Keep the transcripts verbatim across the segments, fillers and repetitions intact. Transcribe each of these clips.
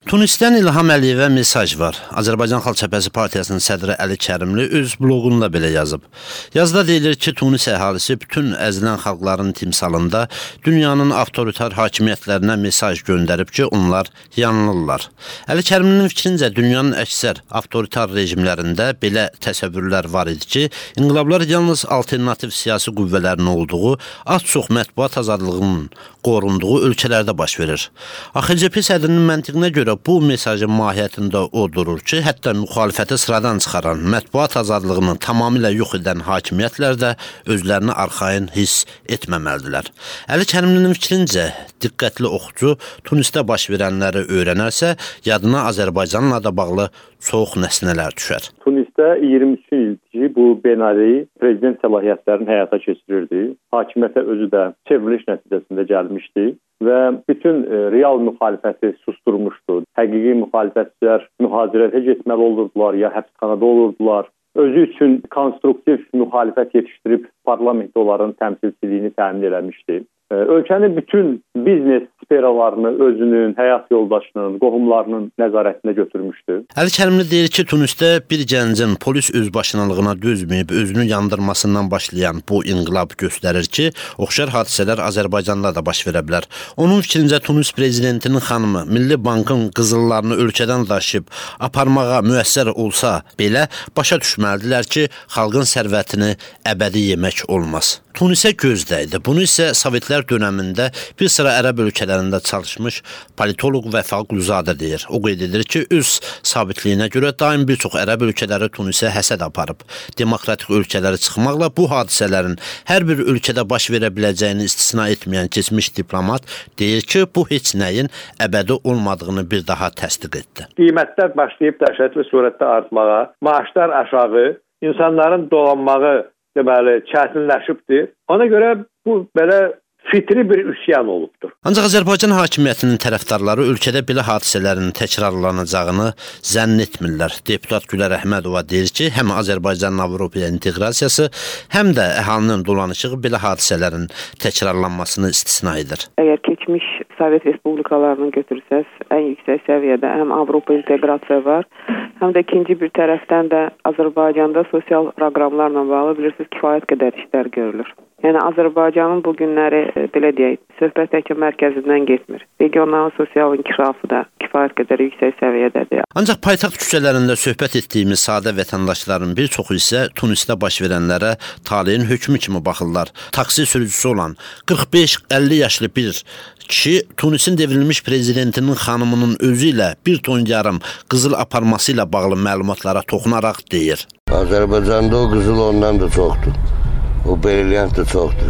Tunisdən İlham Əliyevə mesaj var. Azərbaycan Xalq Cəbhəsi Partiyasının sədri Əli Kərimli öz bloqunda belə yazıb. Yazıda deyilir ki, Tunis əhalisi bütün əzilən xalqların timsalında dünyanın avtoritar hakimiyyətlərinə mesaj göndərib ki, onlar yanılırlar. Əli Kərimlinin fikrincə dünyanın əksər avtoritar rejimlərində belə təsəvvürlər var idi ki, inqilablar yalnız alternativ siyasi qüvvələrin olduğu, az-çox mətbuat azadlığının qorunduğu ölkələrdə baş verir. A X C P sədrinin məntiqinə görə bu mesajın mahiyyətində o durur ki, hətta müxalifəti sıradan çıxaran, mətbuat azadlığını tamamilə yox edən hakimiyyətlər də özlərini arxayın hiss etməməlidirlər. Əli Kərimlinin fikrincə, diqqətli oxucu Tunisdə baş verənləri öyrənərsə, yadına Azərbaycanla da bağlı çox nəsnələr düşər. Tunisdə iyirmi üç il ki, bu Ben Ali prezident səlahiyyətlərini həyata keçirirdi. Hakimiyyətə özü də çevriliş nəticəsində gəlmişdi və bütün e, real müxalifəti susturmuşdu. Həqiqi müxalifətçilər mühacirətə getməli olurdular, ya həbsxanada olurdular. Özü üçün konstruktiv müxalifət yetişdirib parlamentdə onların təmsilçiliyini təmin eləmişdi. E, ölkənin bütün biznes sferalarını özünün, həyat yoldaşının, qohumlarının nəzarətinə götürmüşdü. Əli Kərimli deyir ki, Tunisdə bir gəncin polis özbaşınalığına dözməyib, özünü yandırmasından başlayan bu inqilab göstərir ki, oxşar hadisələr Azərbaycanda da baş verə bilər. Onun fikrincə Tunis prezidentinin xanımı Milli Bankın qızıllarını ölkədən daşıyıb aparmağa müəssər olsa belə başa düşməlidirlər ki, xalqın sərvətini əbədi yemək olmaz. Tunisə göz dəydi. Bunu isə Sovetlər dönəmində bir sıra ərəb ölkələrində çalışmış politoloq Vəfa Quluzadə deyir. O qeyd edir ki, öz sabitliyinə görə daim bir çox ərəb ölkələri Tunisə həsəd aparıb. Demokratik ölkələri çıxmaqla bu hadisələrin hər bir ölkədə baş verə biləcəyini istisna etməyən keçmiş diplomat deyir ki, bu heç nəyin əbədi olmadığını bir daha təsdiq etdi. Qiymətlər başlayıb dəhşətli surətdə artmağa, maaşlar aşağı, insanların dolanmağı deməli, çətinləşibdir. Ona görə bu belə fitri bir üsyan olubdur. Ancaq Azərbaycan hakimiyyətinin tərəfdarları ölkədə belə hadisələrin təkrarlanacağını zənn etmirlər. Deputat Gülər Əhmədova deyir ki, həm Azərbaycanın Avropaya inteqrasiyası, həm də əhalinin dolanışığı belə hadisələrin təkrarlanmasını istisna edir. Əgər keçmiş Sovet respublikalarını götürsəz, ən yüksək səviyyədə həm Avropa inteqrasiya var, həm də ikinci bir tərəfdən də Azərbaycanda sosial proqramlarla bağlı bilirsiniz kifayət qədər işlər görülür. Yəni Azərbaycanın bu günləri belə deyək, söhbət təkcə mərkəzindən getmir. Regional sosial inkişafı da kifayət qədər yüksək səviyyədədir. Ancaq paytaxt küçələrində söhbət etdiyimiz sadə vətəndaşların bir çoxu isə Tunisdə baş verənlərə taleyin hökmü kimi baxırlar. Taksi sürücüsü olan qırx beş əlli yaşlı bir kişi Tunisin devrilmiş prezidentinin xanımının özü ilə bir ton yarım qızıl aparması ilə bağlı məlumatlara toxunaraq deyir. Azərbaycanda o qızıl ondan da çoxdur. O brilliant da çoxdur.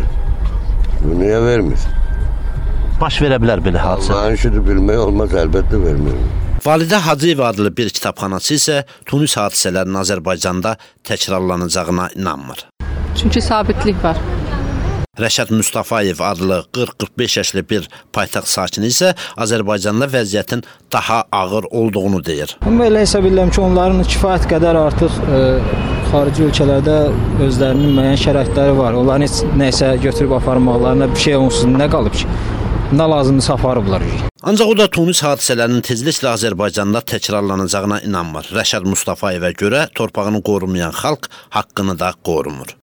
Bu niyə vermir? Baş verə bilər belə hadisə. Allahın işidir, bilmək olmaz, əlbəttə vermir. Validə Hacıyev adlı bir kitabxanaçı isə Tunis hadisələrinin Azərbaycanda təkrarlanacağına inanmır. Çünki sabitlik var. Rəşad Mustafayev adlı qırx qırx beş yaşlı bir paytaxt sakini isə Azərbaycanda vəziyyətin daha ağır olduğunu deyir. Belə hesab edirəm ki, onların kifayət qədər artıq e, xarici ölkələrdə özlərinin müəyyən şəraitləri var. Onların heç nəsə götürüb aparmaqlarına bir şey onsuz nə qalıb ki? Nə lazımdırsa aparıblar. Ancaq o da Tunis hadisələrinin tezliklə Azərbaycanda təkrarlanacağına inanmır. Rəşad Mustafayevə görə torpağını qorumayan xalq haqqını da qorumur.